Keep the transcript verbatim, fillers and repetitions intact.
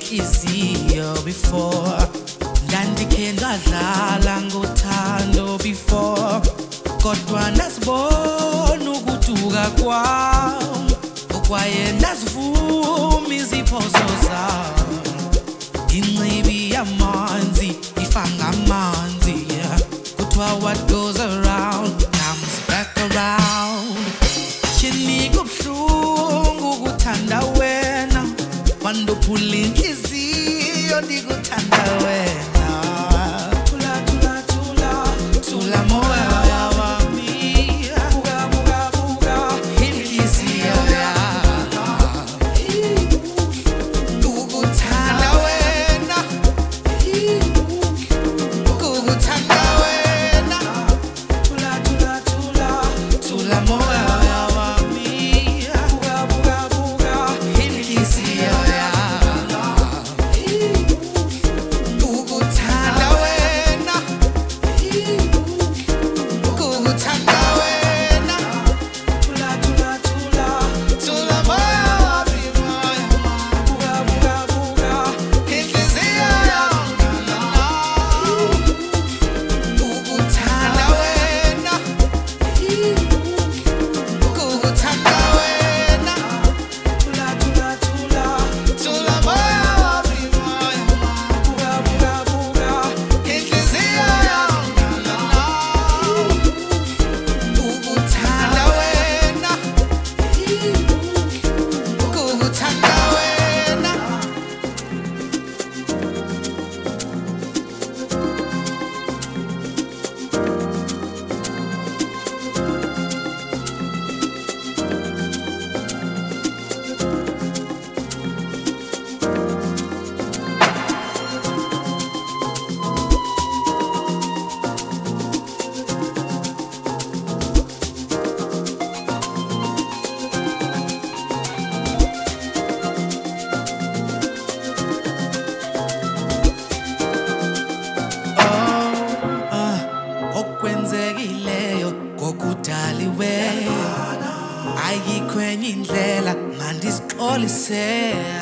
inhliziyo before ngandikhe ngadlala ngothando before kodwa nasibona ukuduka kwami okwaye nasivuma iziphoso zami inxibi yamanzi ifanga amanzi kuthiwa what goes around comes back around chinika ubuhlungu ukuthanda wena wandophula inhliziyo ndikuthanda wena thula thula thula thula moya wami buka buka buka inhliziyo yami ukuthanda wena ukuthanda wena thula thula thula thula moya wami buka buka buka inhliziyo okwenzekileyo kokudaliweyo ayikho enye indlela ngandizixolise